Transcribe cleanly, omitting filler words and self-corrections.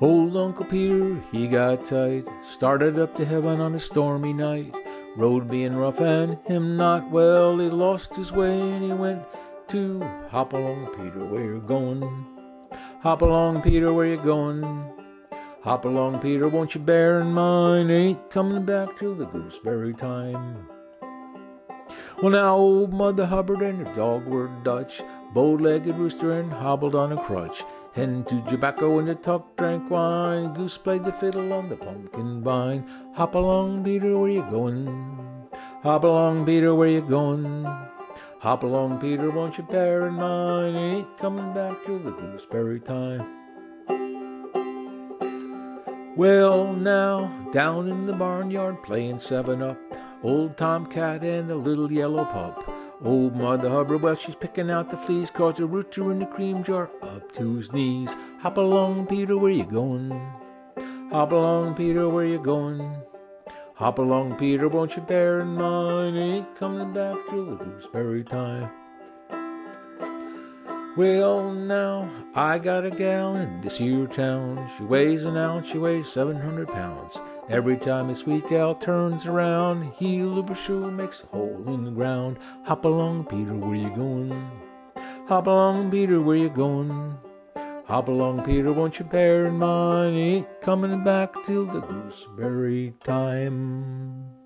Old Uncle Peter, he got tight, started up to heaven on a stormy night. Road being rough and him not well, he lost his way and he went to hop along, Peter, where you going? Hop along, Peter, where you going? Hop along, Peter, won't you bear in mind, ain't coming back till the gooseberry time. Well, now old Mother Hubbard and her dog were Dutch, bow-legged rooster and hobbled on a crutch. Hen to tobacco and the tuck drank wine, goose played the fiddle on the pumpkin vine. Hop along, Peter, where you going? Hop along, Peter, where you going? Hop along, Peter, won't you bear in mind, ain't coming back till the gooseberry time. Well, now, down in the barnyard playing 7-up, old Tomcat and the little yellow pup. Old Mother Hubbard, well, she's picking out the fleas, 'cause the roots are in the cream jar up to his knees. Hop along, Peter, where you going? Hop along, Peter, where you going? Hop along, Peter, won't you bear in mind, ain't coming back till the gooseberry time. Well, now, I got a gal in this here town. She weighs an ounce, she weighs 700 pounds. Every time a sweet gal turns around, heel of her shoe makes a hole in the ground. Hop along, Peter, where you going? Hop along, Peter, where you going? Hop along, Peter, won't you bear in mind, ain't coming back till the gooseberry time.